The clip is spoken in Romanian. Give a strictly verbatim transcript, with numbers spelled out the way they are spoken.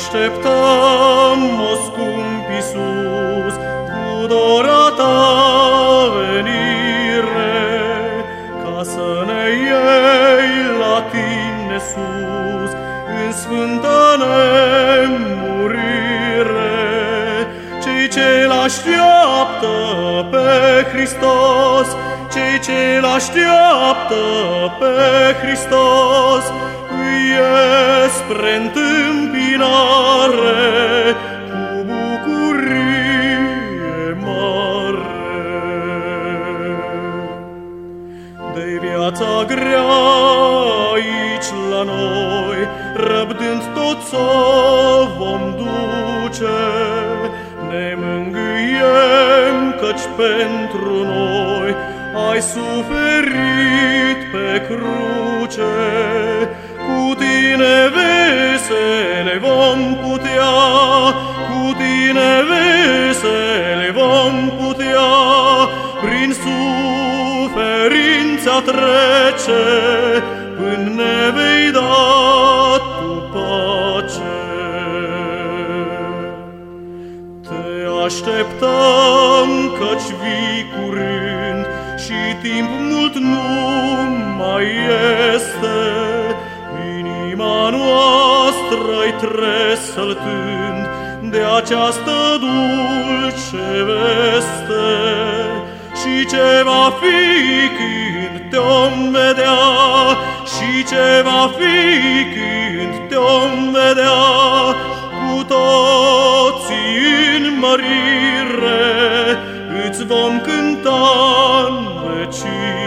așteptăm, o scump Iisus, cu dora ta venire, ca să ne iei la tine sus, în sfântă nemurire. Cei ce-l așteaptă pe Hristos, cei ce-l așteaptă pe Hristos, îi ies spre întâmpinare cu bucurie mare. De-i viața grea aici la noi, răbdând tot s-o vom duce, ne mângâiem, căci pentru noi ai suferit pe cruce. Cu tine vesele vom putea, cu tine vesele vom putea, prin suferința trece, până ne vei da tu pace. Te așteptăm, căci vii curând și timp mult nu mai este. Inima noastră-i tresăltând de această dulce veste, și ce va fi când te-om vedea, și ce va fi când te-om vedea, cu toții în mărire îți vom cânta în vecie.